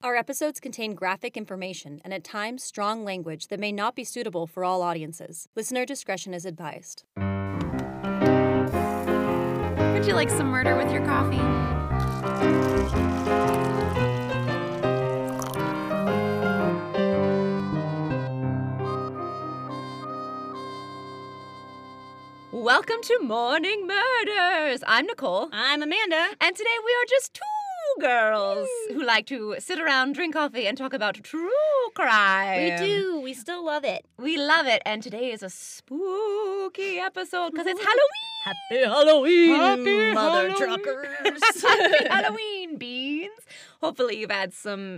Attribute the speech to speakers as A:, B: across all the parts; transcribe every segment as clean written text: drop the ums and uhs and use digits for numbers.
A: Our episodes contain graphic information and at times strong language that may not be suitable for all audiences. Listener discretion is advised.
B: Would you like some murder with your coffee? Welcome to Morning Murders. I'm Nicole.
A: I'm Amanda.
B: And today we are just two girls who like to sit around, drink coffee, and talk about true crime.
A: We do. We still love it.
B: We love it. And today is a spooky episode because it's Halloween.
A: Happy Halloween,
B: Happy
A: mother
B: Halloween.
A: truckers.
B: Happy Halloween, beans. Hopefully you've added some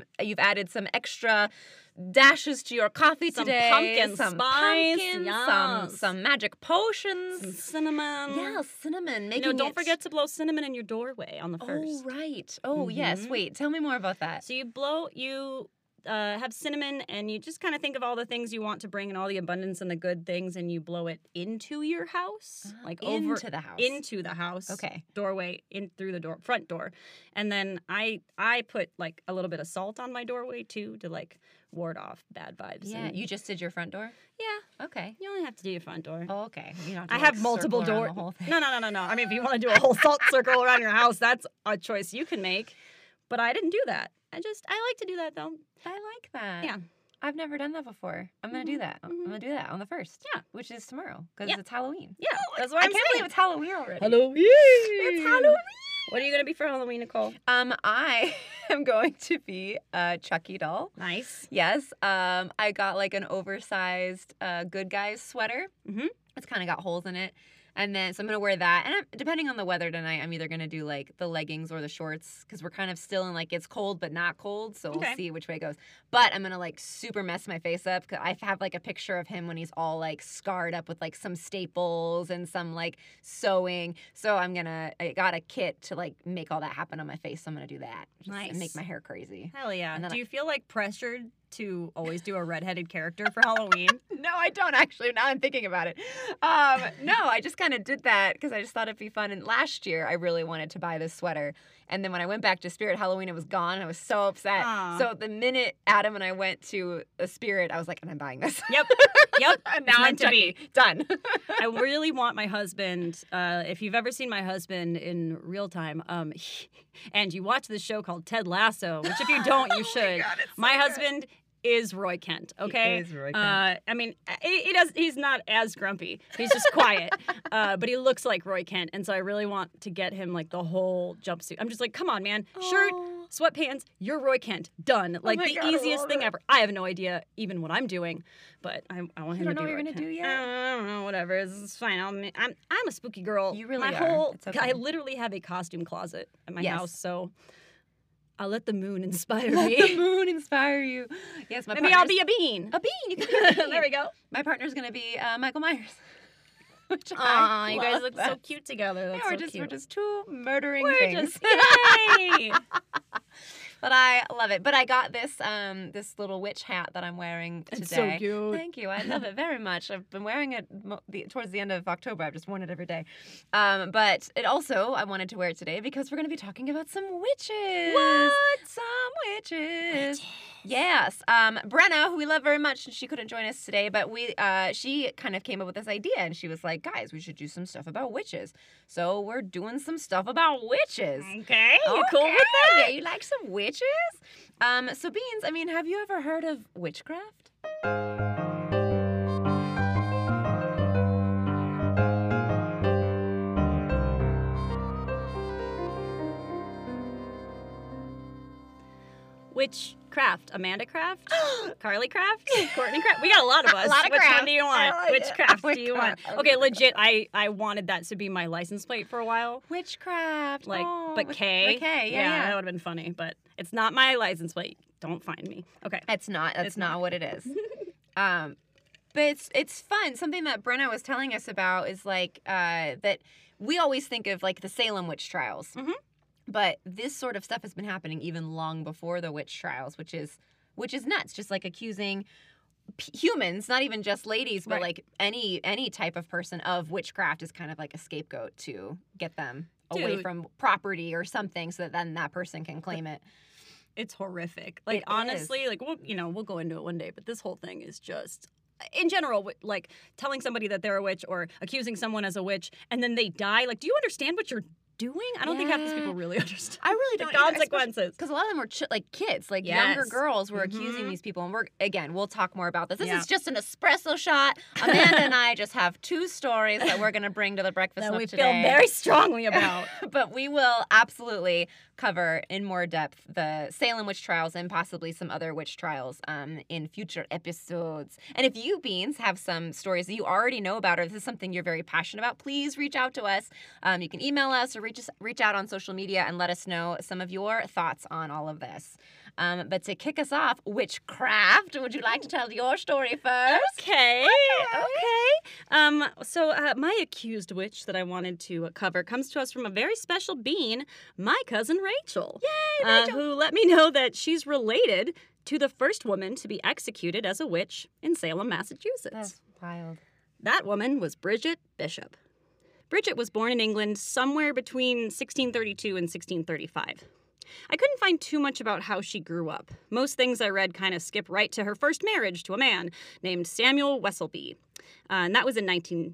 B: extra dashes to your coffee
A: Some
B: today.
A: pumpkin
B: some
A: spice,
B: pumpkin,
A: yes.
B: some magic potions.
A: Some cinnamon.
B: Yeah, cinnamon.
A: You
B: Making
A: know, don't
B: it-
A: forget to blow cinnamon in your doorway on the first.
B: Oh, right. Oh, yes.
A: Mhm.
B: Wait, tell me more about that.
A: So you have cinnamon and you just kind of think of all the things you want to bring and all the abundance and the good things and you blow it into your house. Like over
B: into the house.
A: Into the house.
B: Okay.
A: Doorway, in through the door, front door. And then I put like a little bit of salt on my doorway too to like ward off bad vibes.
B: Yeah,
A: and,
B: you just did your front door?
A: yeah.
B: Okay.
A: You only have to do your front door.
B: Oh, okay. You don't have to,
A: I
B: like,
A: have multiple
B: circle around
A: doors.
B: the whole thing.
A: No. I mean, if you want to do a whole salt circle around your house, that's a choice you can make. But I didn't do that. I like to do that though.
B: I like that.
A: Yeah.
B: I've never done that before. I'm going to do that. I'm going to do that on the 1st.
A: Yeah.
B: Which is tomorrow because
A: Yeah.
B: it's Halloween.
A: Yeah, that's what
B: I
A: I'm
B: can't
A: saying.
B: believe it's Halloween already.
A: Halloween.
B: It's Halloween.
A: What are you gonna be for Halloween, Nicole?
B: I am going to be a Chucky doll.
A: Nice.
B: Yes. I got like an oversized Good Guys sweater.
A: Mhm.
B: It's kind of got holes in it. And then, so I'm going to wear that. And depending on the weather tonight, I'm either going to do like the leggings or the shorts because we're kind of still in like it's cold but not cold. So we'll
A: Okay.
B: see which way it goes. But I'm going to like super mess my face up because I have like a picture of him when he's all like scarred up with like some staples and some like sewing. So I got a kit to like make all that happen on my face. So I'm going to do that. Just
A: Nice.
B: And make my hair crazy.
A: Hell yeah.
B: And then
A: Do you feel like pressured to always do a redheaded character for Halloween?
B: No, I don't actually. Now I'm thinking about it. No, I just kind of did that because I just thought it'd be fun. And last year, I really wanted to buy this sweater. And then when I went back to Spirit Halloween, it was gone. And I was so upset.
A: Aw.
B: So the minute Adam and I went to a Spirit, I was like, and I'm buying this.
A: Yep. Yep.
B: And
A: It's
B: now I'm
A: meant to be.
B: Chucky. Done.
A: I really want my husband. If you've ever seen my husband in real time, and you watch this show called Ted Lasso, which if you don't, you should.
B: God, it's so
A: my
B: good.
A: husband is Roy Kent. Okay.
B: is Roy Kent.
A: I mean, he's not as grumpy. He's just quiet. But he looks like Roy Kent, and so I really want to get him like the whole jumpsuit. I'm just like, come on, man, shirt.
B: Aw.
A: Sweatpants, you're Roy Kent. Done. Like
B: my
A: the
B: God, I
A: easiest
B: love
A: thing
B: it.
A: ever. I have no idea even what I'm doing, but I want him
B: don't
A: to
B: know
A: be
B: what you're
A: Roy
B: gonna
A: Kent.
B: do yet?
A: I don't know. Whatever. It's fine. I'm a spooky girl.
B: You really
A: My
B: are.
A: whole
B: It's okay.
A: I literally have a costume closet at my
B: Yes.
A: house, so I'll let the moon inspire
B: Let
A: me.
B: the moon inspire you. Yes, my
A: Maybe I'll
B: partner's-
A: be a bean.
B: a bean. You can be a bean.
A: There we go.
B: My partner's going to be Michael Myers. Which
A: Aw,
B: I
A: you guys
B: love
A: look so
B: that.
A: cute together. That's
B: Yeah,
A: so
B: we're
A: cute.
B: just two murdering
A: We're
B: things.
A: just yay.
B: But I love it. But I got this this little witch hat that I'm wearing today.
A: It's so cute.
B: Thank you. I love it very much. I've been wearing it towards the end of October. I've just worn it every day. But it also, I wanted to wear it today because we're going to be talking about some witches.
A: What?
B: Some witches. Yes. Brenna, who we love very much, she couldn't join us today, but she kind of came up with this idea, and she was like, guys, we should do some stuff about witches. So we're doing some stuff about witches.
A: Okay, you cool with that?
B: Yeah, you like some witches? So Beans, I mean, have you ever heard of witchcraft?
A: Which craft? Amanda Craft? Carly Craft? Courtney Craft? We got a lot of us.
B: A lot of
A: Which
B: craft.
A: one do you
B: I
A: want?
B: like
A: Which
B: it.
A: craft
B: Oh my
A: do you
B: God.
A: want?
B: I
A: Okay,
B: love
A: legit, I wanted that to be my license plate for a while.
B: Witchcraft.
A: Like,
B: oh,
A: but K.
B: With K, yeah.
A: that would have been funny, but it's not my license plate. Don't find me. Okay.
B: It's not. That's
A: It's
B: not
A: not.
B: what it is. But it's fun. Something that Brenna was telling us about is like that we always think of like the Salem witch trials.
A: Mhm.
B: But this sort of stuff has been happening even long before the witch trials, which is nuts. Just like accusing humans, not even just ladies, but
A: Right.
B: like any type of person of witchcraft is kind of like a scapegoat to get them away
A: Dude.
B: from property or something, so that then that person can claim it.
A: It's horrific. Like,
B: It
A: honestly, like, we'll go into it one day, but this whole thing is just, in general, like, telling somebody that they're a witch or accusing someone as a witch and then they die. Like, do you understand what you're doing? I don't think half these people really understand.
B: I really
A: the
B: don't either,
A: consequences.
B: Because a lot of them were kids, like
A: Yes.
B: younger girls were accusing these people. And we'll talk more about this. This
A: Yeah.
B: is just an espresso shot. Amanda and I just have 2 stories that we're going to bring to the breakfast
A: That
B: nook
A: we
B: today.
A: feel very strongly about.
B: But we will absolutely cover in more depth the Salem witch trials and possibly some other witch trials in future episodes. And if you, Beans, have some stories that you already know about or this is something you're very passionate about, please reach out to us. You can email us or reach out on social media and let us know some of your thoughts on all of this. But to kick us off, witchcraft, would you like to tell your story first?
A: Okay. So my accused witch that I wanted to cover comes to us from a very special being, my cousin Rachel.
B: Yay, Rachel!
A: Who let me know that she's related to the first woman to be executed as a witch in Salem, Massachusetts.
B: That's wild.
A: That woman was Bridget Bishop. Bridget was born in England somewhere between 1632 and 1635. I couldn't find too much about how she grew up. Most things I read kind of skip right to her first marriage to a man named Samuel Wesselby. And that was in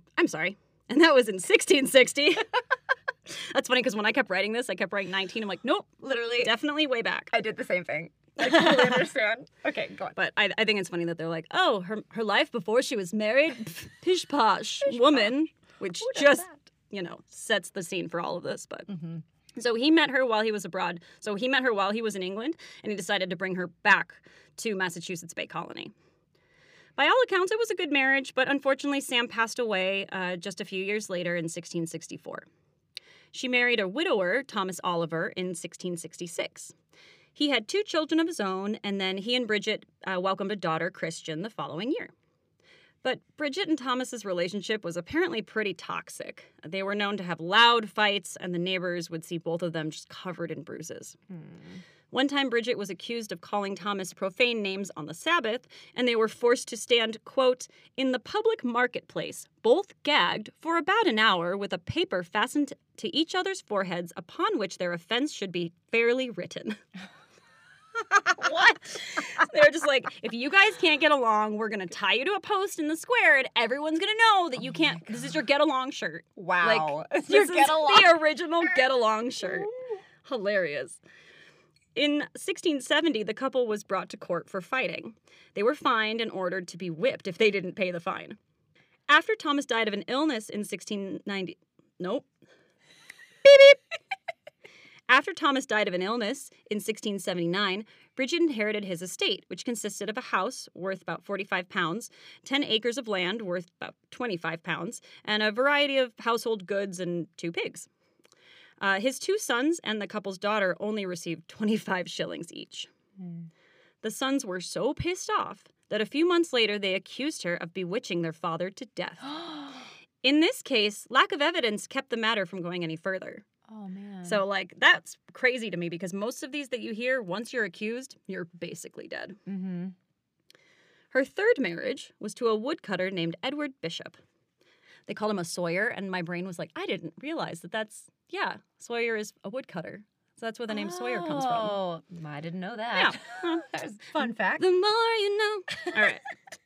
A: 1660. That's funny because when I kept writing this, I kept writing 19. I'm like, nope,
B: Literally,
A: definitely way back.
B: I did the same thing. I totally understand. Okay, go on.
A: But I think it's funny that they're like, oh, her life before she was married, pish posh woman, which
B: Who does
A: just,
B: that?
A: sets the scene for all of this. But
B: Mm-hmm.
A: so he met her while he was abroad. So he met her while he was in England, and he decided to bring her back to Massachusetts Bay Colony. By all accounts, it was a good marriage, but unfortunately, Sam passed away just a few years later in 1664. She married a widower, Thomas Oliver, in 1666. He had 2 children of his own, and then he and Bridget welcomed a daughter, Christian, the following year. But Bridget and Thomas's relationship was apparently pretty toxic. They were known to have loud fights, and the neighbors would see both of them just covered in bruises. One time, Bridget was accused of calling Thomas profane names on the Sabbath, and they were forced to stand, quote, in the public marketplace, both gagged for about an hour with a paper fastened to each other's foreheads upon which their offense should be fairly written. What? They were just like, if you guys can't get along, we're going to tie you to a post in the square, and everyone's going to know that you can't. This is your get along shirt.
B: Wow.
A: Like, this is the original get along shirt. Hilarious. In 1670, the couple was brought to court for fighting. They were fined and ordered to be whipped if they didn't pay the fine. After Thomas died of an illness in 1690... Nope. Beep, beep. After Thomas died of an illness in 1679, Bridget inherited his estate, which consisted of a house worth about £45, 10 acres of land worth about £25, and a variety of household goods and 2 pigs. His 2 sons and the couple's daughter only received 25 shillings each. The sons were so pissed off that a few months later they accused her of bewitching their father to death. In this case, lack of evidence kept the matter from going any further.
B: Oh, man.
A: So, that's crazy to me because most of these that you hear, once you're accused, you're basically dead.
B: Mm-hmm.
A: Her third marriage was to a woodcutter named Edward Bishop. They called him a sawyer, and my brain was like, I didn't realize Sawyer is a woodcutter. So that's where the name Sawyer comes from.
B: Oh, I didn't know that.
A: Yeah.
B: That's a fun fact.
A: The more you know. All right.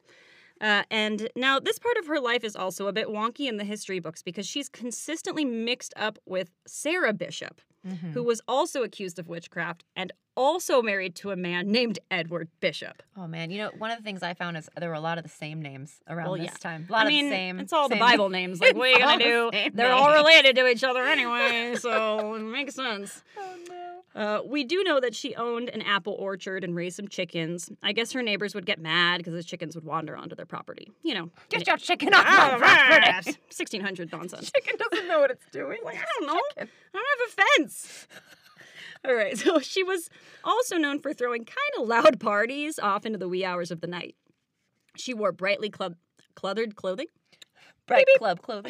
A: And now this part of her life is also a bit wonky in the history books because she's consistently mixed up with Sarah Bishop, who was also accused of witchcraft and also married to a man named Edward Bishop.
B: Oh, man. One of the things I found is there were a lot of the same names around this time. A lot
A: I
B: of
A: mean,
B: the same.
A: it's all the
B: same-
A: Bible names. Like, what are you
B: It's all
A: going to
B: the
A: do?
B: same
A: They're all
B: names.
A: related to each other anyway, so it makes sense.
B: Oh, no.
A: We do know that she owned an apple orchard and raised some chickens. I guess her neighbors would get mad because the chickens would wander onto their property.
B: Get your chicken off my property.
A: 1600 nonsense.
B: Chicken doesn't know what it's doing.
A: I don't know. I don't have a fence. All right, so she was also known for throwing kind of loud parties off into the wee hours of the night. She wore brightly cluttered clothing.
B: Bright club clothing.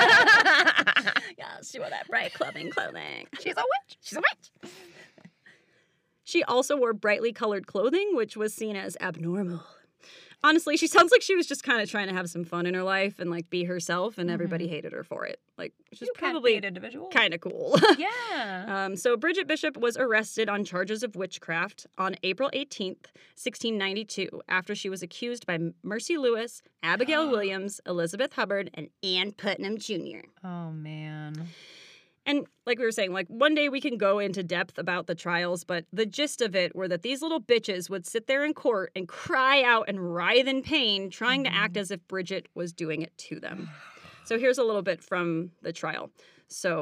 A: Yeah, she wore that bright clothing.
B: She's a witch. She's a witch.
A: She also wore brightly colored clothing, which was seen as abnormal. Honestly, she sounds like she was just kind of trying to have some fun in her life and like be herself, and everybody hated her for it. Like, she's probably
B: individual.
A: kind of cool.
B: Yeah.
A: So Bridget Bishop was arrested on charges of witchcraft on April 18th, 1692, after she was accused by Mercy Lewis, Abigail Williams, Elizabeth Hubbard, and Ann Putnam Jr.
B: Oh, man.
A: And like we were saying, like one day we can go into depth about the trials, but the gist of it were that these little bitches would sit there in court and cry out and writhe in pain, trying to act as if Bridget was doing it to them. So here's a little bit from the trial. So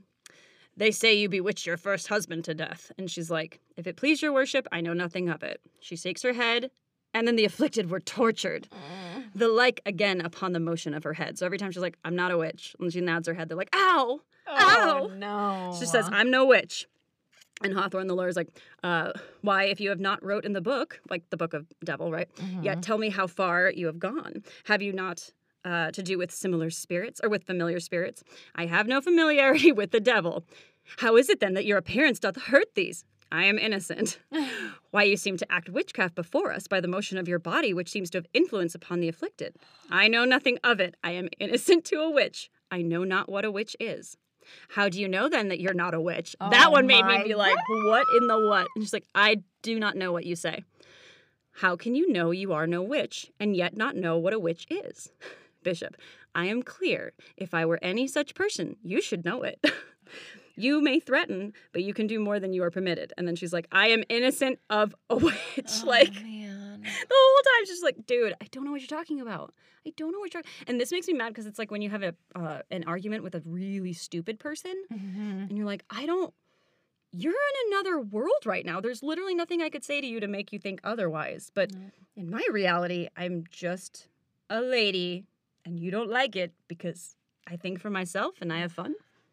A: they say you bewitched your first husband to death. And she's like, if it please your worship, I know nothing of it. She shakes her head, and then the afflicted were tortured. The like again upon the motion of her head. So every time she's like, I'm not a witch. And she nods her head, they're like, ow!
B: Oh,
A: Ow!
B: no.
A: She says, I'm no witch. And Hawthorne, the lawyer, is like, why, if you have not wrote in the book, like the book of devil, right? Yet tell me how far you have gone. Have you not to do with similar spirits or with familiar spirits? I have no familiarity with the devil. How is it then that your appearance doth hurt these? I am innocent. Why, you seem to act witchcraft before us by the motion of your body, which seems to have influence upon the afflicted. I know nothing of it. I am innocent to a witch. I know not what a witch is. How do you know then that you're not a witch? That one made me be like, what in the what? And she's like, I do not know what you say. How can you know you are no witch and yet not know what a witch is? Bishop, I am clear. If I were any such person, you should know it. You may threaten, but you can do more than you are permitted. And then she's like, I am innocent of a witch.
B: Man.
A: The whole time she's like, dude, I don't know what you're talking about. I don't know what you're talking. And this makes me mad because it's like when you have an argument with a really stupid person and you're like, you're in another world right now. There's literally nothing I could say to you to make you think otherwise. But in my reality, I'm just a lady and you don't like it because I think for myself and I have fun.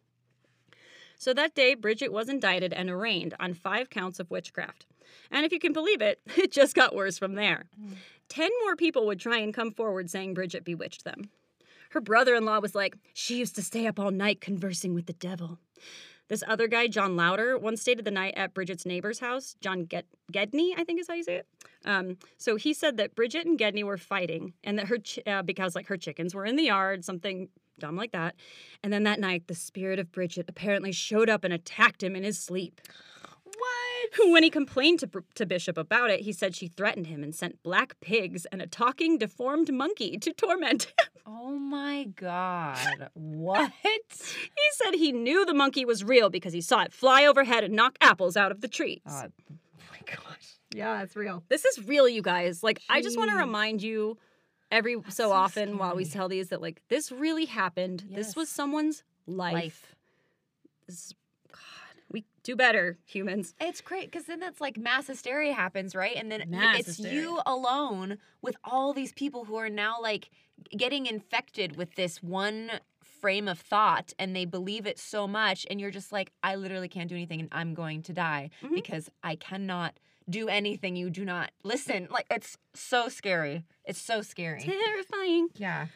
A: So that day, Bridget was indicted and arraigned on 5 counts of witchcraft. And if you can believe it, it just got worse from there. 10 more people would try and come forward saying Bridget bewitched them. Her brother-in-law was like, she used to stay up all night conversing with the devil. This other guy, John Louder, once stayed the night at Bridget's neighbor's house. John Gedney, I think is how you say it. So he said that Bridget and Gedney were fighting, and that because like her chickens were in the yard, something dumb like that. And then that night, the spirit of Bridget apparently showed up and attacked him in his sleep.
B: What?
A: When he complained to Bishop about it, he said she threatened him and sent black pigs and a talking, deformed monkey to torment him.
B: Oh my God. What?
A: He said he knew the monkey was real because he saw it fly overhead and knock apples out of the trees.
B: Oh my gosh.
A: Yeah, it's real. This is real, you guys. Like, I just want to
B: Jeez.
A: remind you every so often while we tell these that, like, this really happened. Yes. This was someone's life. This is, God, we do better, humans.
B: It's great because then that's like mass hysteria happens, right? And then
A: Mass
B: it's
A: hysteria.
B: you alone with all these people who are now like getting infected with this one frame of thought and they believe it so much. And you're just like, I literally can't do anything and I'm going to die because I cannot do anything. You do not listen. Like, it's so scary. It's so scary.
A: Terrifying.
B: Yeah.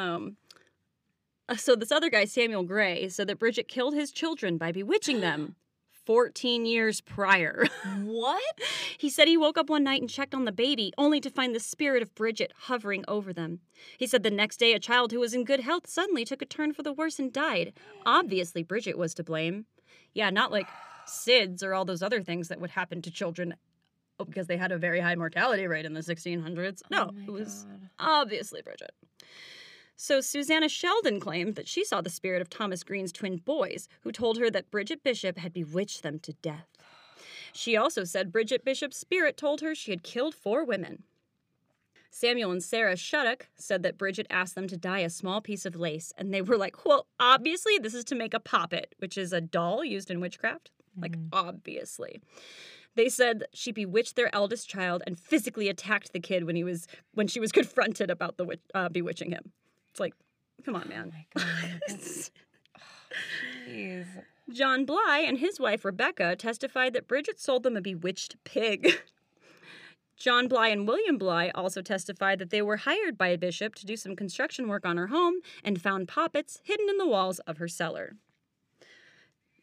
A: So this other guy, Samuel Gray, said that Bridget killed his children by bewitching them 14 years prior.
B: What?
A: He said he woke up one night and checked on the baby, only to find the spirit of Bridget hovering over them. He said the next day a child who was in good health suddenly took a turn for the worse and died. Obviously, Bridget was to blame. Yeah, not like SIDS or all those other things that would happen to children because they had a very high mortality rate in the 1600s. No, it was obviously Bridget. So Susanna Sheldon claimed that she saw the spirit of Thomas Green's twin boys, who told her that Bridget Bishop had bewitched them to death. She also said Bridget Bishop's spirit told her she had killed 4 women. Samuel and Sarah Shudock said that Bridget asked them to dye a small piece of lace, and they were like, well, obviously this is to make a poppet, which is a doll used in witchcraft. Like, obviously. They said she bewitched their eldest child and physically attacked the kid when she was confronted about the bewitching him. It's like, come on, man.
B: Oh my God. Jeez.
A: John Bly and his wife Rebecca testified that Bridget sold them a bewitched pig. John Bly and William Bly also testified that they were hired by a bishop to do some construction work on her home and found poppets hidden in the walls of her cellar.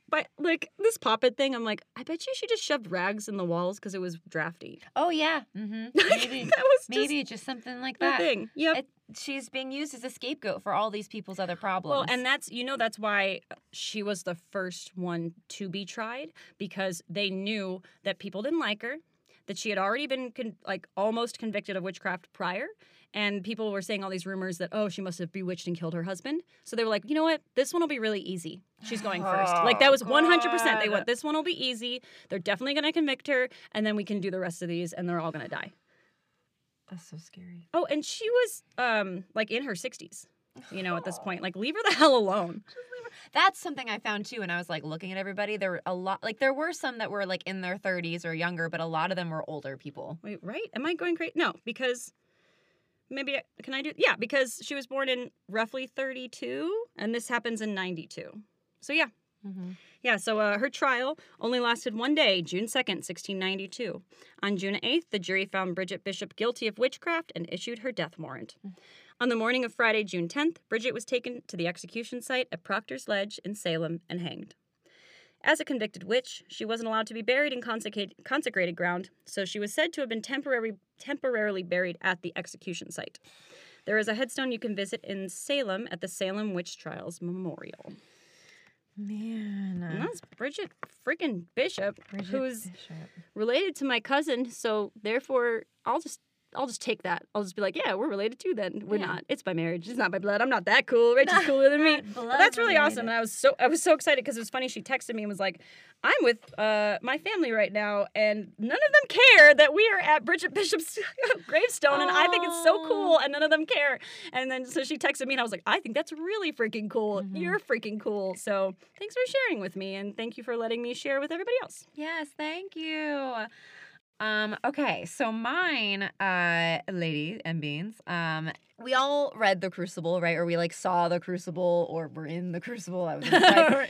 A: But, like, this poppet thing, I'm like, I bet you she just shoved rags in the walls because it was drafty.
B: Oh, yeah. Mm-hmm. Maybe.
A: That was
B: Maybe just something like
A: the
B: that.
A: thing. Yep.
B: She's being used as a scapegoat for all these people's other problems.
A: Well, and that's why she was the first one to be tried, because they knew that people didn't like her, that she had already been almost convicted of witchcraft prior, and people were saying all these rumors that, oh, she must have bewitched and killed her husband. So they were like, you know what? This one will be really easy. She's going first. Like, that was 100%. They went, this one will be easy. They're definitely going to convict her, and then we can do the rest of these, and they're all going to die.
B: That's so scary.
A: Oh, and she was, in her 60s, at this point. Like, leave her the hell alone.
B: That's something I found, too, and I was, looking at everybody. There were a lot, there were some that were, in their 30s or younger, but a lot of them were older people.
A: Wait, right? Am I going crazy? No, because... Maybe, can I do... Yeah, because she was born in roughly 32, and this happens in 92. So, yeah.
B: Mm-hmm.
A: Yeah, so her trial only lasted one day, June 2nd, 1692. On June 8th, the jury found Bridget Bishop guilty of witchcraft and issued her death warrant. On the morning of Friday, June 10th, Bridget was taken to the execution site at Proctor's Ledge in Salem and hanged. As a convicted witch, she wasn't allowed to be buried in consecrated ground, so she was said to have been temporarily buried at the execution site. There is a headstone you can visit in Salem at the Salem Witch Trials Memorial.
B: Man.
A: And that's Bridget freaking Bishop, who's
B: Bishop.
A: related to my cousin, so therefore I'll just take that. I'll just be like, yeah, we're related too then. We're not. It's by marriage. It's not by blood. I'm not that cool. Rachel's cooler than me. But that's really awesome. And I was so excited because it was funny. She texted me and was like, I'm with my family right now, and none of them care that we are at Bridget Bishop's gravestone, and I think it's so cool, and none of them care. And then so she texted me, and I was like, I think that's really freaking cool. Mm-hmm. You're freaking cool. So thanks for sharing with me, and thank you for letting me share with everybody else.
B: Yes, thank you. Okay, so mine, lady and beans, we all read The Crucible, right? Or we saw The Crucible, or were in The Crucible. I was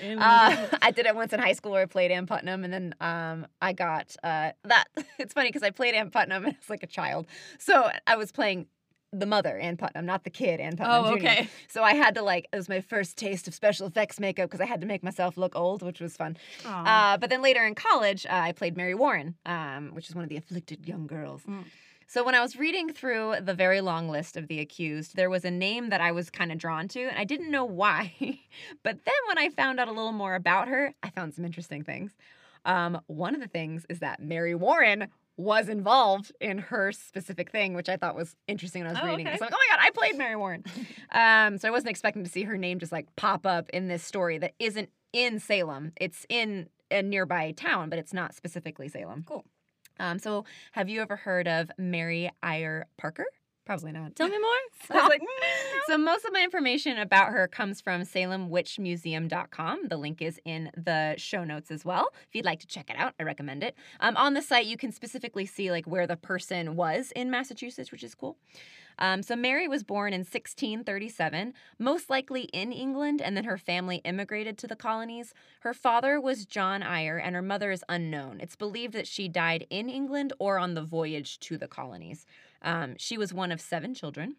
B: I did it once in high school where I played Ann Putnam, and then I got that. It's funny because I played Ann Putnam as a child, so I was playing the mother, Ann Putnam, not the kid, Ann Putnam Jr.
A: Okay.
B: So I had to, it was my first taste of special effects makeup because I had to make myself look old, which was fun. But then later in college, I played Mary Warren, which is one of the afflicted young girls. Mm. So when I was reading through the very long list of the accused, there was a name that I was kind of drawn to, and I didn't know why. But then when I found out a little more about her, I found some interesting things. One of the things is that Mary Warren was involved in her specific thing, which I thought was interesting when I was reading. Okay. So I'm like, oh my God, I played Mary Warren. So I wasn't expecting to see her name just pop up in this story that isn't in Salem. It's in a nearby town, but it's not specifically Salem.
A: Cool.
B: So have you ever heard of Mary Eyre Parker? Probably not.
A: Tell me more.
B: I was like, no. So most of my information about her comes from SalemWitchMuseum.com. The link is in the show notes as well. If you'd like to check it out, I recommend it. On the site, you can specifically see where the person was in Massachusetts, which is cool. So Mary was born in 1637, most likely in England, and then her family immigrated to the colonies. Her father was John Eyre, and her mother is unknown. It's believed that she died in England or on the voyage to the colonies. She was one of 7 children.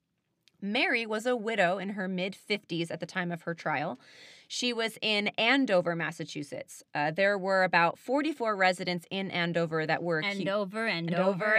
B: Mary was a widow in her mid-50s at the time of her trial. She was in Andover, Massachusetts. There were about 44 residents in Andover that were...
A: Andover. Sorry,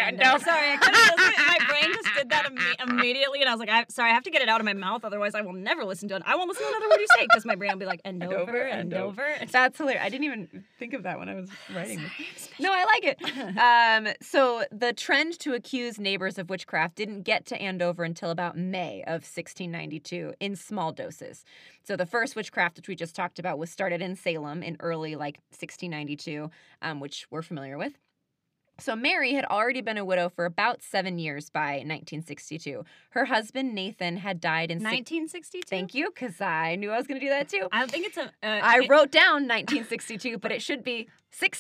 B: I
A: couldn't my brain just did that immediately, and I was like, I have to get it out of my mouth, otherwise I will never listen to it. I won't listen to another word you say, because my brain will be like, Andover.
B: That's hilarious. I didn't even think of that when I was writing this. No, I like it. So the trend to accuse neighbors of witchcraft didn't get to Andover until about May of 1692 in small doses. So the first witchcraft, which we just talked about, was started in Salem in early 1692, which we're familiar with. So Mary had already been a widow for about 7 years by 1962. Her husband, Nathan, had died in...
A: 1962?
B: Thank you, because I knew I was going to do that too.
A: I don't think it's a...
B: I wrote down 1962, but it should be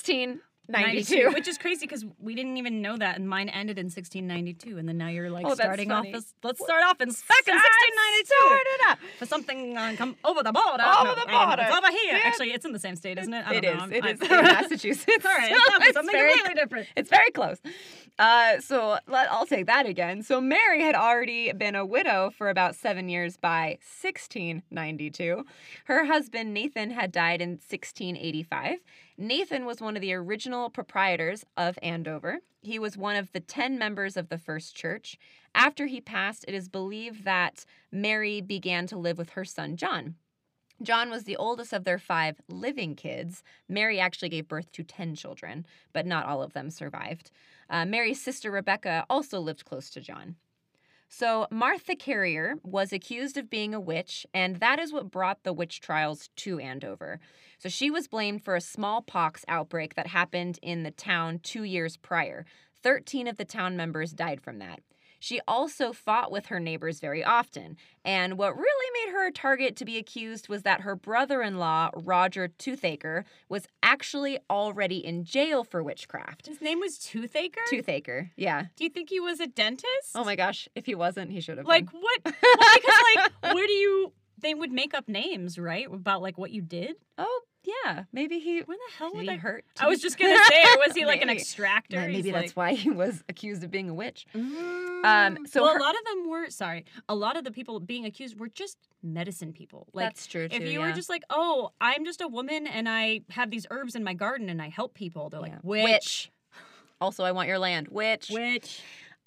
B: 1692.
A: Which is crazy because we didn't even know that, and mine ended in 1692, and then now you're starting off this. Let's start off in 1692.
B: Start it up.
A: For something come over the border. It's over here. Yeah. Actually, it's in the same state, isn't it?
B: It is in Massachusetts.
A: All right, something completely different.
B: It's very close. I'll take that again. So Mary had already been a widow for about 7 years by 1692. Her husband Nathan had died in 1685. Nathan was one of the original proprietors of Andover. He was one of the 10 members of the first church. After he passed, it is believed that Mary began to live with her son John. John was the oldest of their 5 living kids. Mary actually gave birth to 10 children, but not all of them survived. Mary's sister Rebecca also lived close to John. So Martha Carrier was accused of being a witch, and that is what brought the witch trials to Andover. So she was blamed for a smallpox outbreak that happened in the town 2 years prior. 13 of the town members died from that. She also fought with her neighbors very often, and what really made her a target to be accused was that her brother-in-law, Roger Toothaker, was actually already in jail for witchcraft.
A: His name was Toothaker?
B: Toothaker, yeah.
A: Do you think he was a dentist?
B: Oh my gosh, if he wasn't, he should have
A: Like,
B: been.
A: what? Well, because, like, where do you... They would make up names, right? About, like, what you did?
B: Oh, yeah, maybe he...
A: Where the hell
B: Did
A: would
B: he
A: I...
B: hurt
A: I was
B: teeth?
A: just going to say, or was he, like, an
B: Maybe.
A: extractor?
B: Maybe
A: He's
B: that's why he was accused of being a witch.
A: So
B: her-
A: a lot of them were... Sorry. A lot of the people being accused were just medicine people. Like,
B: That's true, too,
A: if you
B: yeah.
A: were just like, oh, I'm just a woman and I have these herbs in my garden and I help people, they're
B: Yeah.
A: like, witch.
B: Also, I want your land. Witch.
A: Witch.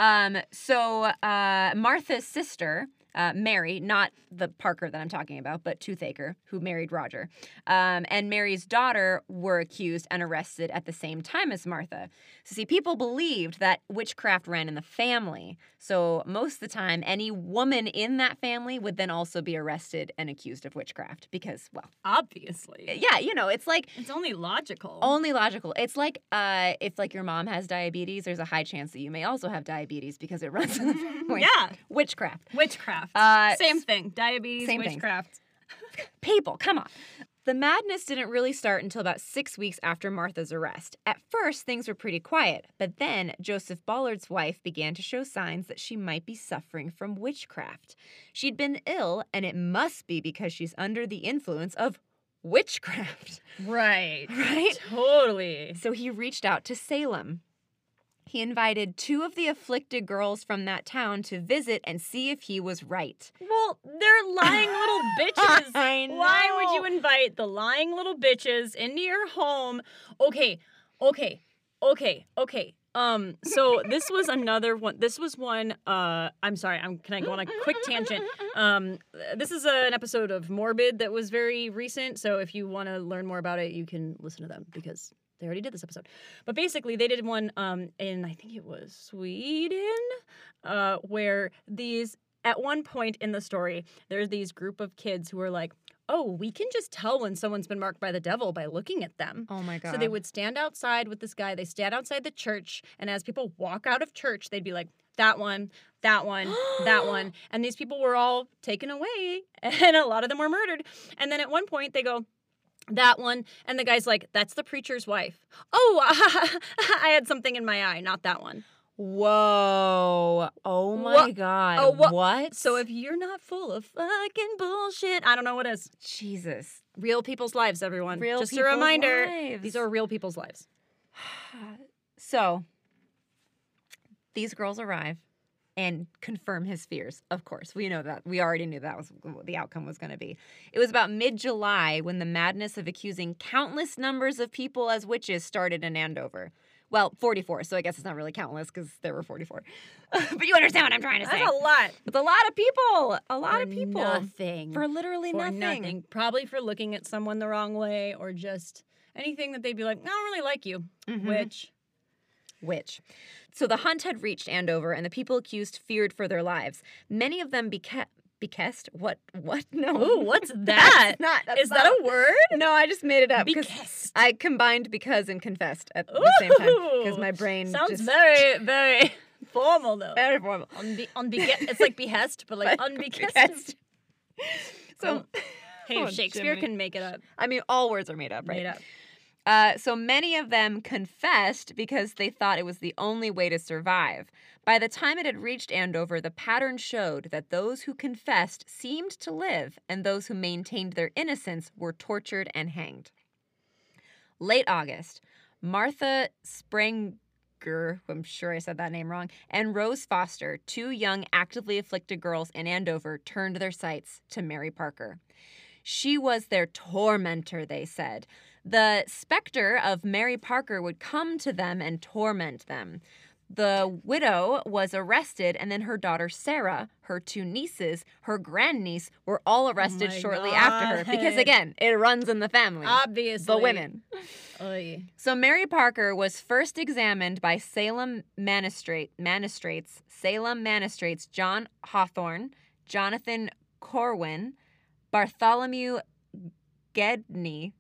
B: Martha's sister, Mary, not the Parker that I'm talking about, but Toothaker, who married Roger, and Mary's daughter were accused and arrested at the same time as Martha. So, see, people believed that witchcraft ran in the family. So, most of the time, any woman in that family would then also be arrested and accused of witchcraft because, well,
A: Obviously.
B: yeah, you know, it's like
A: It's only logical.
B: only logical. It's like if like your mom has diabetes, there's a high chance that you may also have diabetes because it runs in the family.
A: Yeah.
B: Witchcraft.
A: Witchcraft. Same thing. Diabetes,
B: same thing.
A: witchcraft.
B: People, come on. The madness didn't really start until about 6 weeks after Martha's arrest. At first, things were pretty quiet, but then Joseph Ballard's wife began to show signs that she might be suffering from witchcraft. She'd been ill, and it must be because she's under the influence of witchcraft.
A: Right.
B: Right?
A: Totally.
B: So he reached out to Salem. He invited 2 of the afflicted girls from that town to visit and see if he was right.
A: Well, they're lying little bitches.
B: I
A: Why would
B: know.
A: you invite the lying little bitches into your home? Okay. So this was another one. This was one. I'm sorry. Can I go on a quick tangent? This is an episode of Morbid that was very recent. So if you want to learn more about it, you can listen to them because they already did this episode. But basically, they did one in I think it was Sweden, where these at one point in the story, there's these group of kids who are like, oh, we can just tell when someone's been marked by the devil by looking at them.
B: Oh my God.
A: So they would stand outside with this guy. They stand outside the church, and as people walk out of church, they'd be like, that one, that one, that one. And these people were all taken away, and a lot of them were murdered. And then at one point, they go, that one. And the guy's like, that's the preacher's wife. Oh, I had something in my eye, not that one.
B: Whoa. Oh my God.
A: Oh,
B: what?
A: So if you're not full of fucking bullshit, I don't know what is.
B: Jesus.
A: Real people's lives, everyone.
B: Real
A: Just a
B: people's
A: reminder,
B: lives.
A: these are real people's lives.
B: So these girls arrive and confirm his fears. Of course, we know that. We already knew that was what the outcome was going to be. It was about mid-July when the madness of accusing countless numbers of people as witches started in Andover. Well, 44, so I guess it's not really countless because there were 44. But you understand what I'm trying to say.
A: That's a lot.
B: It's a lot of people. A lot
A: For
B: of people.
A: Nothing.
B: For literally
A: For
B: nothing.
A: Probably for looking at someone the wrong way or just anything that they'd be like, I don't really like you.
B: Mhm. Witch. So the hunt had reached Andover, and the people accused feared for their lives. Many of them becast? What? No.
A: Ooh, what's that? Is that a word?
B: No, I just made it up because
A: Becast.
B: I combined because and confessed at the same time because my brain
A: Sounds
B: just
A: very, very formal though.
B: very formal.
A: It's like behest, but like unbecast.
B: Becast. So,
A: Hey,
B: Oh,
A: if Shakespeare
B: Jiminy.
A: can make it up.
B: I mean, all words are made up, right?
A: Made up.
B: So many of them confessed because they thought it was the only way to survive. By the time it had reached Andover, the pattern showed that those who confessed seemed to live, and those who maintained their innocence were tortured and hanged. Late August, Martha Parker, I'm sure I said that name wrong, and Rose Foster, 2 young actively afflicted girls in Andover, turned their sights to Mary Parker. She was their tormentor, they said. The specter of Mary Parker would come to them and torment them. The widow was arrested, and then her daughter Sarah, her 2 nieces, her grandniece were all arrested shortly after her. Because, again, it runs in the family.
A: Obviously.
B: The women.
A: Oy.
B: So Mary Parker was first examined by Salem magistrates John Hawthorne, Jonathan Corwin, Bartholomew Gedney,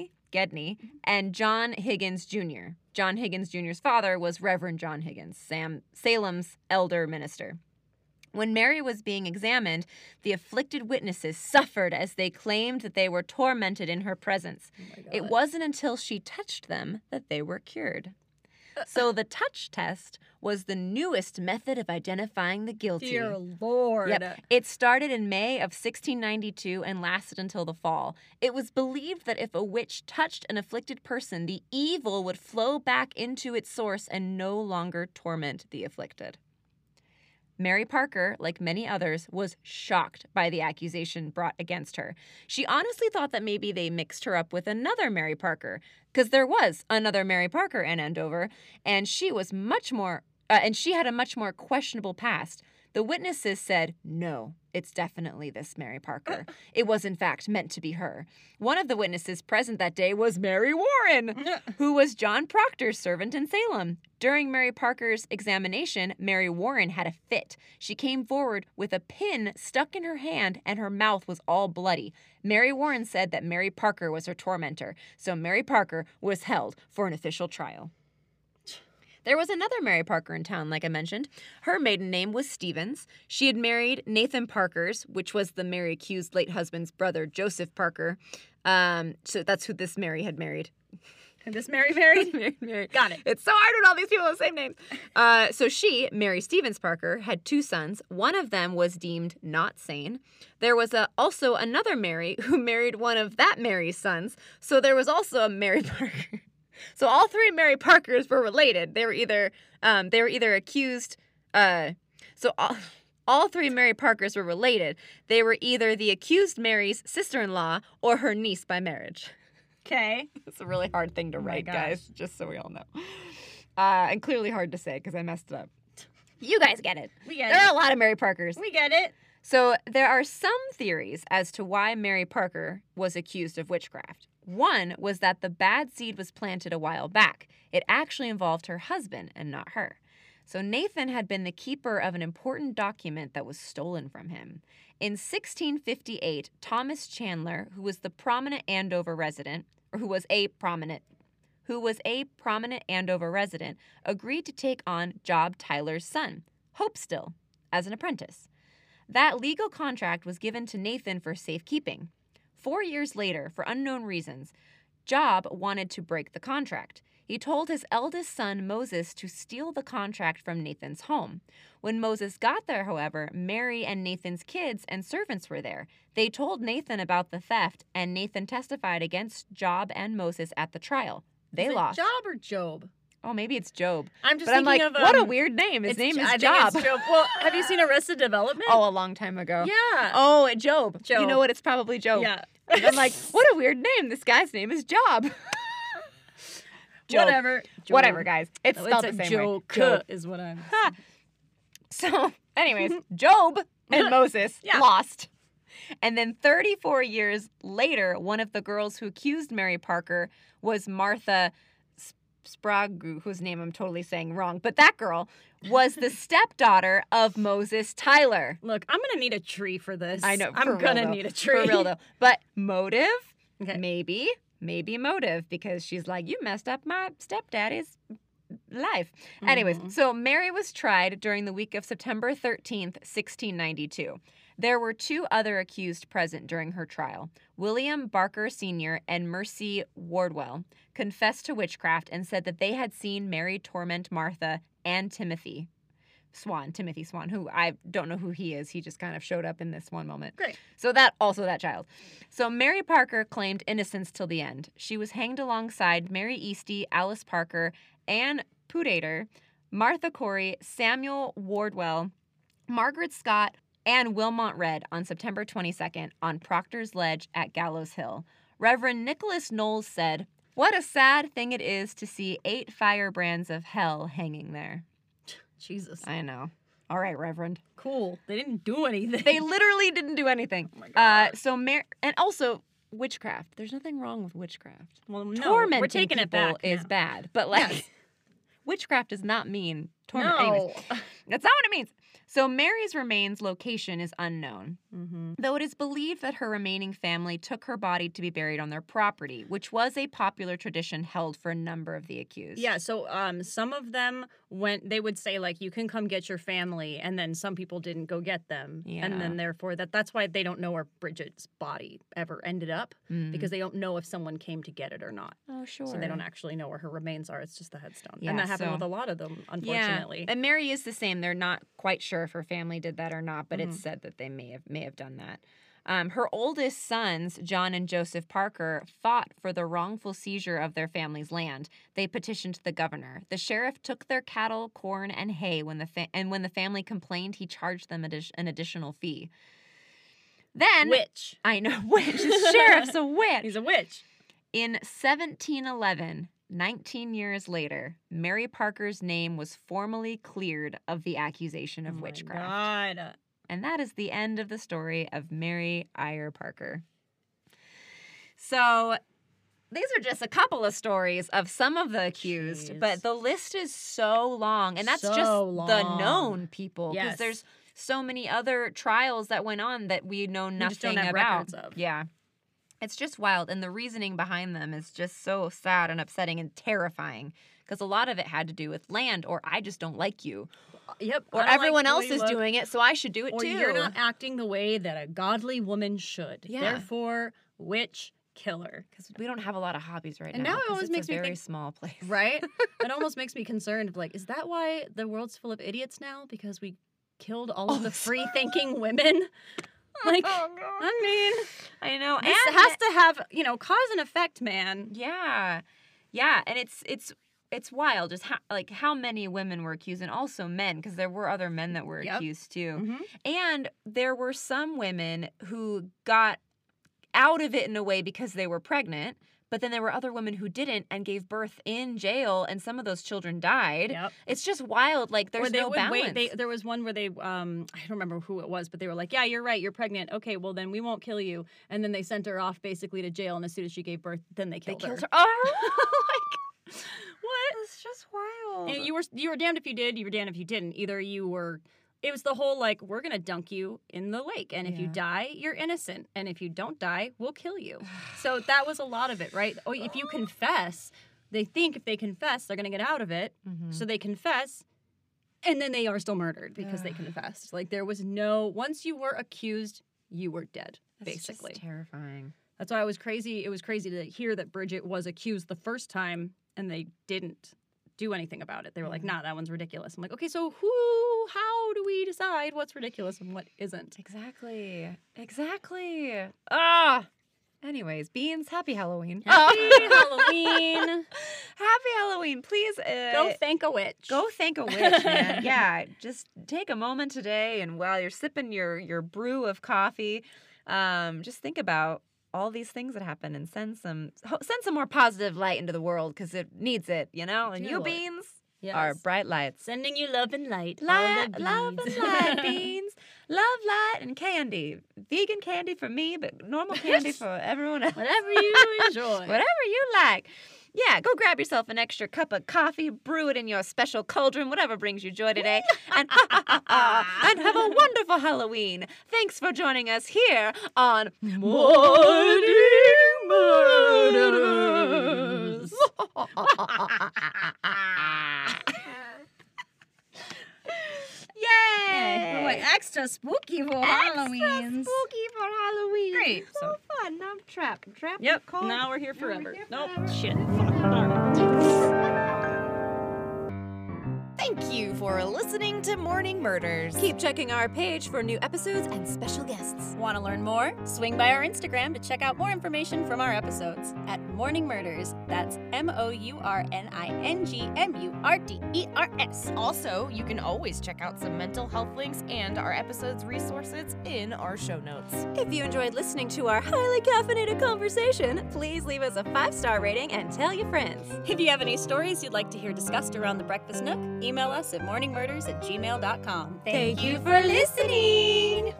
B: and John Higgins Jr. John Higgins Jr.'s father was Reverend John Higgins, Salem's elder minister. When Mary was being examined, the afflicted witnesses suffered as they claimed that they were tormented in her presence. It wasn't until she touched them that they were cured. So the touch test was the newest method of identifying the guilty.
A: Dear Lord.
B: Yep. It started in May of 1692 and lasted until the fall. It was believed that if a witch touched an afflicted person, the evil would flow back into its source and no longer torment the afflicted. Mary Parker, like many others, was shocked by the accusation brought against her. She honestly thought that maybe they mixed her up with another Mary Parker, because there was another Mary Parker in Andover, and she had a much more questionable past. The witnesses said, no, it's definitely this Mary Parker. It was, in fact, meant to be her. One of the witnesses present that day was Mary Warren, who was John Proctor's servant in Salem. During Mary Parker's examination, Mary Warren had a fit. She came forward with a pin stuck in her hand, and her mouth was all bloody. Mary Warren said that Mary Parker was her tormentor, so Mary Parker was held for an official trial. There was another Mary Parker in town, like I mentioned. Her maiden name was Stevens. She had married Nathan Parker's, which was the Mary accused late husband's brother, Joseph Parker. So that's who this Mary had married.
A: And this Mary married?
B: Mary.
A: Got it.
B: It's so hard when all these people have the same names. So she, Mary Stevens Parker, had 2 sons. One of them was deemed not sane. There was also another Mary who married one of that Mary's sons. So there was also a Mary Parker. So all 3 Mary Parkers were related. They were either accused. So all 3 Mary Parkers were related. They were either the accused Mary's sister-in-law or her niece by marriage.
A: Okay.
B: It's a really hard thing to write,
A: gosh.
B: guys, just so we all know. And clearly hard to say because I messed it up. You guys get it.
A: We get
B: There
A: it.
B: are a lot of Mary Parkers.
A: We get it.
B: So there are some theories as to why Mary Parker was accused of witchcraft. One was that the bad seed was planted a while back. It actually involved her husband and not her. So Nathan had been the keeper of an important document that was stolen from him. In 1658, Thomas Chandler, who was a prominent Andover resident, agreed to take on Job Tyler's son, Hopestill, as an apprentice. That legal contract was given to Nathan for safekeeping. 4 years later, for unknown reasons, Job wanted to break the contract. He told his eldest son, Moses, to steal the contract from Nathan's home. When Moses got there, however, Mary and Nathan's kids and servants were there. They told Nathan about the theft, and Nathan testified against Job and Moses at the trial. They
A: Is it
B: lost.
A: Job or Job?
B: Oh, maybe it's Job.
A: I'm just
B: But I'm
A: thinking
B: like,
A: of
B: what a weird name. His name is
A: I
B: Job.
A: think it's Job. Well, have you seen Arrested Development?
B: Oh, a long time ago.
A: Yeah.
B: Oh, Job. You
A: Job.
B: know what? It's probably Job.
A: Yeah.
B: And I'm like, what a weird name. This guy's name is Job. Job.
A: Whatever.
B: Whatever, guys. It's
A: No,
B: spelled
A: it's
B: the
A: a
B: same way.
A: joke,
B: Job.
A: is what I'm.
B: So, anyways, Job and Moses
A: Yeah.
B: lost. And then 34 years later, one of the girls who accused Mary Parker was Martha Sprague, whose name I'm totally saying wrong. But that girl was the stepdaughter of Moses Tyler.
A: Look, I'm gonna need a tree for this.
B: I know.
A: I'm gonna need a tree.
B: For real, though. But motive?
A: Okay.
B: Maybe motive, because she's like, you messed up my stepdaddy's life. Anyways, so Mary was tried during the week of September 13th, 1692. There were 2 other accused present during her trial. William Barker Sr. and Mercy Wardwell confessed to witchcraft and said that they had seen Mary torment Martha and Timothy Swan, who I don't know who he is. He just kind of showed up in this one moment.
A: Great.
B: So that child. So Mary Parker claimed innocence till the end. She was hanged alongside Mary Easty, Alice Parker, Anne Pudator, Martha Corey, Samuel Wardwell, Margaret Scott, and Wilmot Red on September 22nd on Proctor's Ledge at Gallows Hill. Reverend Nicholas Knowles said, "What a sad thing it is to see 8 firebrands of hell hanging there."
A: Jesus.
B: I know. All right, Reverend.
A: Cool. They didn't do anything.
B: They literally didn't do anything.
A: Oh my God.
B: And also witchcraft. There's nothing wrong with witchcraft.
A: Well, no,
B: Tormenting
A: we're taking
B: people
A: it back
B: is
A: now.
B: bad, but like
A: Yes.
B: witchcraft does not mean torment.
A: No.
B: Anyways, that's not what it means. So Mary's remains location is unknown,
A: Mm-hmm.
B: though it is believed that her remaining family took her body to be buried on their property, which was a popular tradition held for a number of the accused.
A: Yeah, so some of them they would say like you can come get your family, and then some people didn't go get them,
B: Yeah.
A: and then therefore that's why they don't know where Bridget's body ever ended up, because they don't know if someone came to get it or not.
B: Oh, sure.
A: So they don't actually know where her remains are. It's just the headstone,
B: Yeah,
A: and that happened
B: so-
A: with a lot of them, unfortunately.
B: Yeah. And Mary is the same. They're not quite sure if her family did that or not, but
A: Mm-hmm.
B: it's said that they may have done that. Her oldest sons, John and Joseph Parker, fought for the wrongful seizure of their family's land. They petitioned the governor. The sheriff took their cattle, corn, and hay when the family complained, he charged them an additional fee. Then
A: Witch.
B: I know, witch. The sheriff's a witch.
A: He's a witch.
B: In 1711, 19 years later, Mary Parker's name was formally cleared of the accusation of witchcraft.
A: God.
B: And that is the end of the story of Mary Eyre Parker. So these are just a couple of stories of some of the accused,
A: Jeez.
B: but the list is so long. And that's
A: So
B: just the
A: long.
B: known people. Because
A: Yes.
B: there's so many other trials that went on that we know
A: We
B: nothing
A: just don't have
B: about.
A: records of.
B: Yeah. It's just wild. And the reasoning behind them is just so sad and upsetting and terrifying. Because a lot of it had to do with land, or I just don't like you.
A: Yep.
B: Or
A: I don't like
B: everyone
A: the way
B: else
A: you
B: is
A: look.
B: doing it, so I should do it
A: Or
B: too.
A: you're not acting the way that a godly woman should.
B: Yeah.
A: Therefore, witch killer.
B: Because we don't have a lot of hobbies right
A: And
B: now.
A: now it
B: 'cause
A: always
B: it's
A: makes
B: a
A: me
B: very
A: think-
B: small place.
A: Right? It almost makes me concerned of like, is that why the world's full of idiots now? Because we killed all of the free thinking women? Like,
B: Oh, God.
A: I mean,
B: I know.
A: this
B: and
A: has to have, cause and effect, man.
B: Yeah, and it's wild just how many women were accused, and also men, because there were other men that were
A: Yep.
B: accused too.
A: Mm-hmm.
B: And there were some women who got out of it in a way because they were pregnant, but then there were other women who didn't and gave birth in jail, and some of those children died.
A: Yep.
B: It's just wild. Like, there's
A: Or they
B: no
A: would
B: balance.
A: wait. There was one where they, I don't remember who it was, but they were like, "Yeah, you're right. You're pregnant. Okay, well then we won't kill you." And then they sent her off basically to jail. And as soon as she gave birth, then they killed her.
B: Oh, like,
A: What?
B: it's just wild.
A: And you were damned if you did. You were damned if you didn't. Either you were. It was the whole like, we're gonna dunk you in the lake, and if you
B: Yeah.
A: die, you're innocent, and if you don't die, we'll kill you. So that was a lot of it, right? Oh, if you confess, they think if they confess, they're gonna get out of it.
B: Mhm.
A: So they confess, and then they are still murdered because they confessed. Like there was once you were accused, you were dead,
B: It's just
A: basically.
B: terrifying.
A: That's why it was crazy to hear that Bridget was accused the first time and they didn't do anything about it. They were like, nah, that one's ridiculous. I'm like, okay, so how do we decide what's ridiculous and what isn't?
B: Exactly. Anyways, Beans, happy Halloween.
A: Happy Halloween.
B: Happy Halloween. Please
A: Go thank a witch.
B: go thank a witch, man. Yeah, just take a moment today, and while you're sipping your brew of coffee, just think about all these things that happen and send some more positive light into the world, because it needs it, And
A: Dear
B: you,
A: Lord.
B: Beans,
A: Yes.
B: are bright lights.
A: Sending you love and light. all
B: Light,
A: the
B: love
A: bees.
B: and light, Beans. Love, light, and candy. Vegan candy for me, but normal candy for everyone else.
A: Whatever you enjoy.
B: Whatever you like. Yeah, go grab yourself an extra cup of coffee, brew it in your special cauldron, whatever brings you joy today, and and have a wonderful Halloween. Thanks for joining us here on Morning Murders. Yay!
A: Boy, extra spooky for
B: Extra
A: Halloween.
B: spooky for Halloween.
A: Great.
B: So fun. Now I'm trapped. I'm trapped.
A: Yep.
B: Cold.
A: Now we're here
B: Now we're
A: forever.
B: here
A: Nope.
B: forever.
A: Shit. Fuck. All right.
B: Thank you
C: you for listening to Morning Murders.
D: Keep checking our page for new episodes and special guests.
A: Want to learn more? Swing by our Instagram to check out more information from our episodes at Morning Murders. That's MOURNINGMURDERS.
C: Also, you can always check out some mental health links and our episodes resources in our show notes.
D: If you enjoyed listening to our highly caffeinated conversation, please leave us a 5-star rating and tell your friends.
A: If you have any stories you'd like to hear discussed around the Breakfast Nook, email us at morningmurders@gmail.com.
D: Thank you for listening!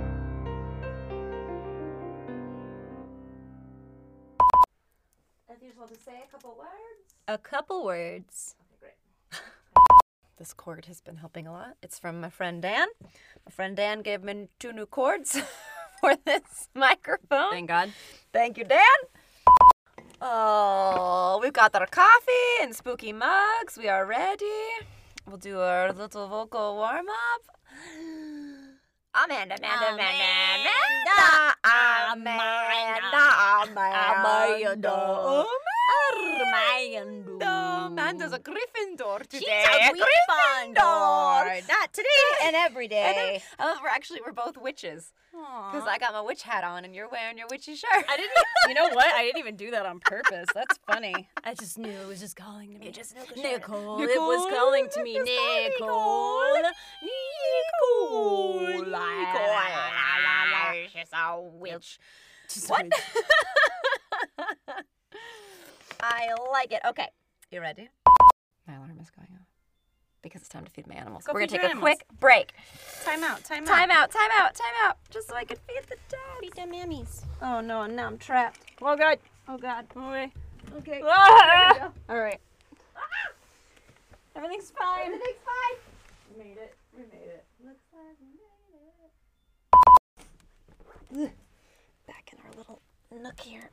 D: If you just want to say a couple words.
A: A couple words.
D: Okay, great. This cord has been helping a lot. It's from my friend Dan. My friend Dan gave me 2 new cords for this microphone.
A: Thank God.
D: Thank you, Dan. Oh, we've got our coffee and spooky mugs. We are ready. We'll do our little vocal warm-up. Amanda. Amanda's a Gryffindor today.
A: She's a Gryffindor. Not today and every day.
D: We're both witches. Because I got my witch hat on and you're wearing your witchy shirt.
A: I didn't. You know what? I didn't even do that on purpose. That's funny. I just knew it was just calling to me. Nicole. It was calling to me. Nicole.
D: She's a witch.
A: What?
D: I like it. Okay. You ready? My alarm is going off because it's time to feed my animals.
A: Go
D: We're going
A: feed
D: to
A: your
D: take a
A: animals.
D: quick break.
A: Time out.
D: Time out. Just so I can feed the dogs.
A: Feed them mammies.
D: Oh no, now I'm trapped.
A: Oh God.
D: Oh God.
A: Go away.
D: Okay.
A: Ah! All right. Everything's fine.
D: Everything's fine.
A: We made it.
D: Looks like we made it. Back in our little nook here.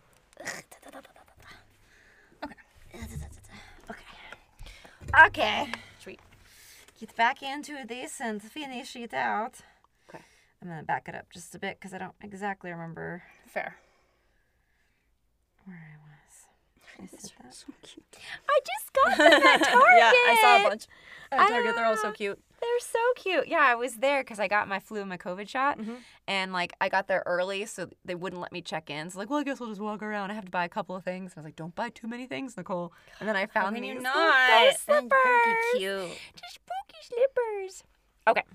D: Okay.
A: Sweet.
D: Get back into this and finish it out.
A: Okay.
D: I'm going to back it up just a bit because I don't exactly remember
A: Fair.
D: where I was. Is it that?
A: So cute.
D: I just got them at Target.
A: Yeah, I saw a bunch at Target. They're all so cute.
D: They're so cute. Yeah, I was there because I got my flu and my COVID shot. And, like, I got there early, so they wouldn't let me check in. So, like, well, I guess I'll just walk around. I have to buy a couple of things. I was like, don't buy too many things, Nicole. And then I found
A: can
D: these
A: you
D: little
A: not?
D: ghost
A: They're
D: slippers.
A: cute.
D: Just spooky slippers. Okay.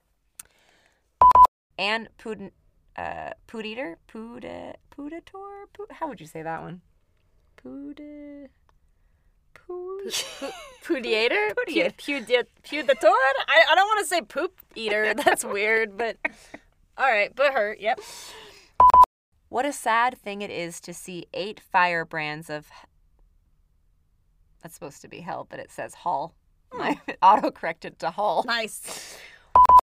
D: And Pood Eater? Poodator? How would you say that one? Poodator?
A: Poodator?
D: Poodator.
A: Poodator? I don't want to say poop eater. That's weird, but all right. But her, yep.
D: What a sad thing it is to see 8 firebrands of... That's supposed to be hell, but it says Hull. I auto-corrected to Hull.
A: Nice.